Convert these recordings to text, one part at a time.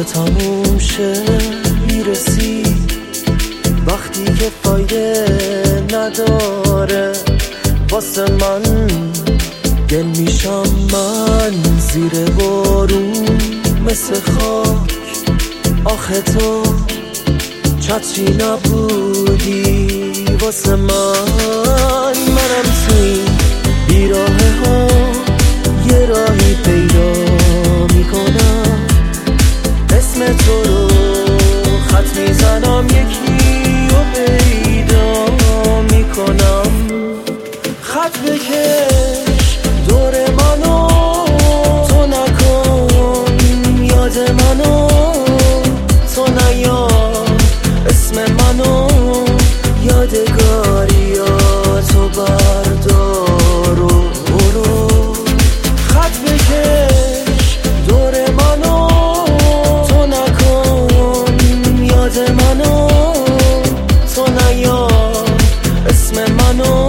تموم شه میرسی وقتی که فایده نداره واسه من گل میشم من زیر بارون مثل خاک آخه تو چتری نبودی واسه منم توی بیراهه ها یه راهی پیدا میکنم اسم تو رو خط میزنم یکی رو پیدا میکنم خط بکش دور منو تو نکن یاد منو تو نیار اسم منو یادگاریاتو بردار و برو خط بکش دور منو تو نکن یاد منو تو نیار اسم منو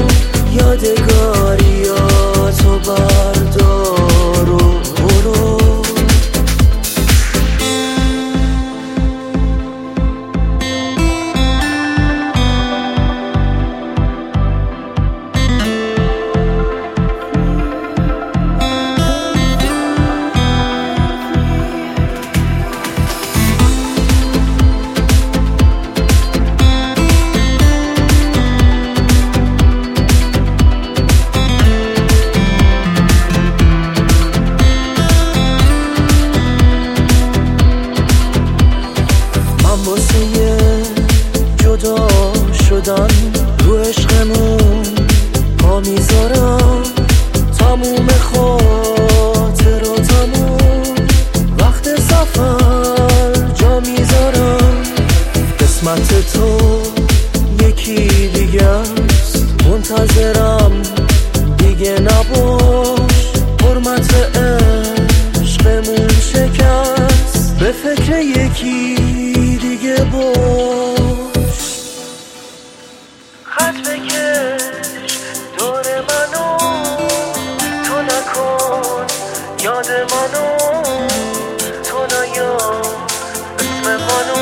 یادگاریاتو بردار و برو جدا شدن رو عشقمون پا میذارم تموم خاطراتمون وقت سفر جا میذارم قسمت تو یکی دیگه است منتظرم دیگه نباش حرمت عشقمون شکست به فکر یکی دیگه باش خط بکش دور منو تو نکن یاد منو تو نیار اسم منو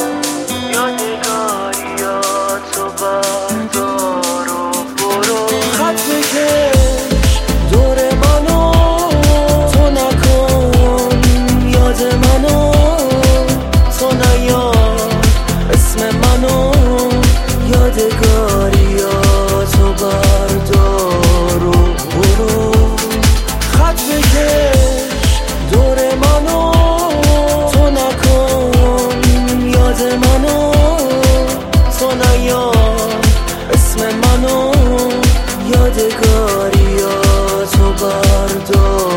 یادگاریاتو بردار و برو خط بکش دور منو تو نکن یاد منو تو نیار اسم منو یادگاریاتو بردار و برو خط بکش دور منو تو نکن یاد منو تو نیار اسم منو یادگاریاتو بردار